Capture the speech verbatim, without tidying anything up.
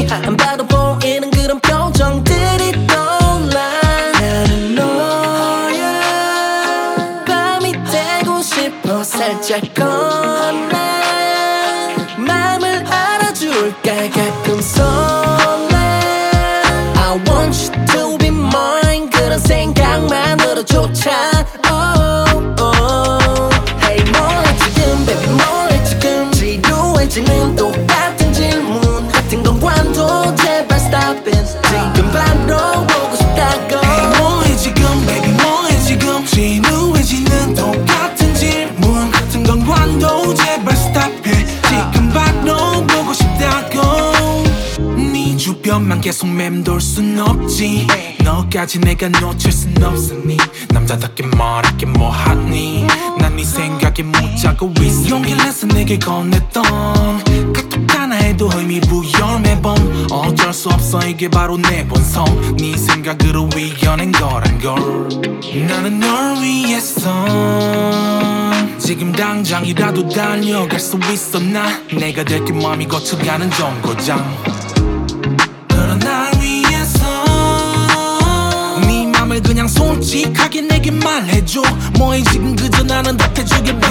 네 안 봐도 보이는 그런 표정들이 떠올라. 나는 너야 밤이 되고 싶어. 살짝 건네 맘을 알아줄까. 가끔 설레 I want you to be mine. 그런 생각만으로조차 oh, oh. Hey 뭐해 지금 baby 뭐해 지금. 지루해지는 똑같은 질문 같은 건 관둬 제발 stop it. 지금 바로 보고 싶다고. Hey 뭐해 지금 baby 뭐해 지금. 지루해지는 똑같은 질문 같은 건 관둬 제발 stop it. 지금 바로 보고 싶다고. 네 주변만 계속 맴돌 순 없지. 너까지 내가 놓칠 순 없으니 남자답게 말할게 뭐하니. 난 네 생각에 묻자고 있으니 용기를 내서 내게 건넸던 카톡 하나에도 의미 부여. 매번 어쩔 수 없어 이게 바로 내 본성. 네 생각으로 이겨낸 거란 걸. 나는 널 위해서 지금 당장이라도 달려갈 수 있어. 나 내가 될게 마음이 거쳐가는 정거장. 너는 날 위해서 네 맘을 그냥 솔직하게 내게 말해줘. 뭐해 지금 그저 나는 답해주길